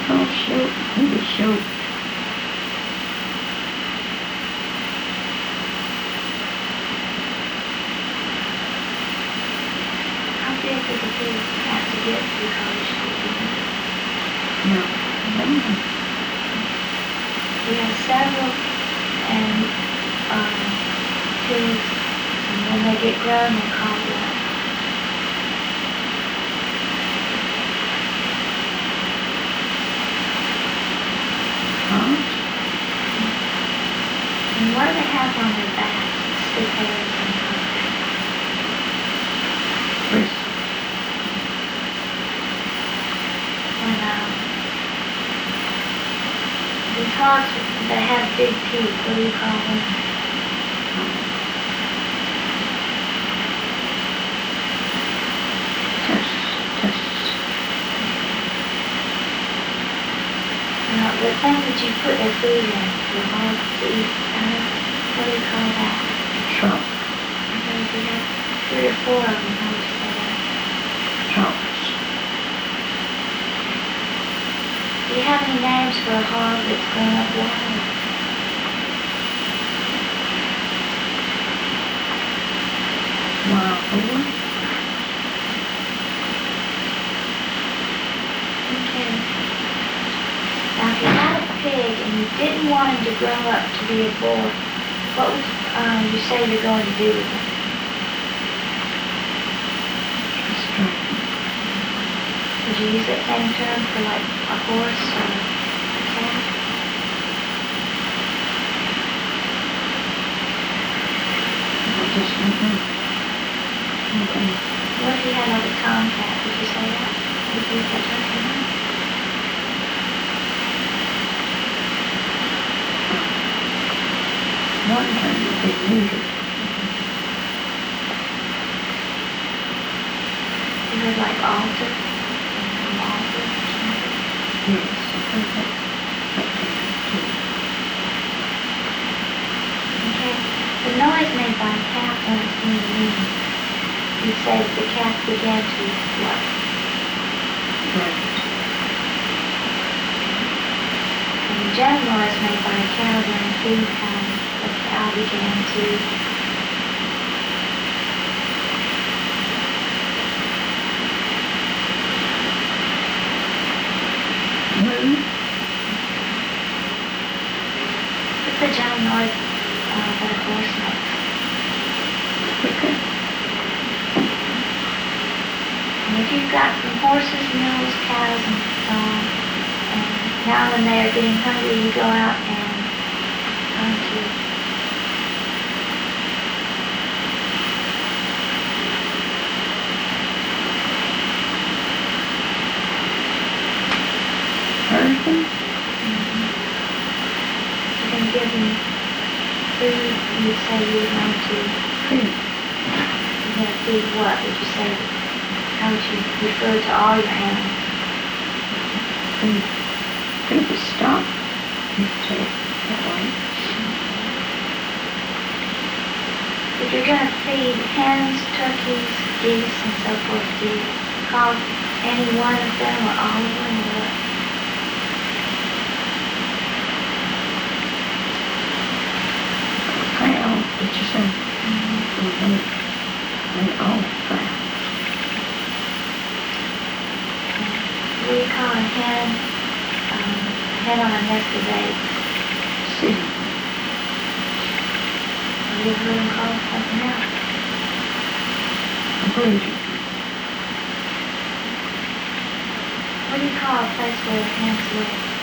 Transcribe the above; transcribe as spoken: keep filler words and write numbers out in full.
Oh, shoot. Maybe shoot. How big does a pig have to get to be called a shoot? No. No. We have several and um, pigs, and when they get grown, they're called what? Huh? And what do they have on their back? Stiff hairs and stuff. Wrist. When um, these hogs that have big teeth, what do you call them? Tests. Tests. Now, the thing that you put their food in, the hogs to eat, uh, what do you call that? Trump. Okay, if you have three or four of them, how would you say that? Trumps. Do you have any names for a hog that's grown up wild? Wild boar. Okay. Now, if you had a pig and you didn't want him to grow up to be a boar, what would uh, you say you're going to do with him? Castrate. Would you use that same term for like a horse or a cat? I'll just let them. Okay. What if you had like a tomcat? Would you say that? Would you use that term for him? One term would be neutered. You heard like altar? From altar or something? Yes, I think that. Okay. Okay. The noise made by a calf when it's being weaned, you'd say that the calf began to what? Right. And the general noise made by a cow during feeding time, the cow began to Moo. what's the general noise uh, that a horse makes? Quicker. And if you've got some horses, mules, cows, and so on, and now when they are getting hungry, you go out and hunt to Herd them. you can give them food, you would say you would want to, Feed. you're going to feed what, would you say? How would you refer to all your animals? Feed. Feed the stock. You say it that way. If you're going to feed hens, turkeys, geese, and so forth, do you call any one of them or all of them or what? Fowl, did you say? Mm-hmm. They all fowl. What do you call a hen? Um, a hen on a nest of eggs. See. Have you ever heard them called something else? A brooder. What do you call a place where the hens live?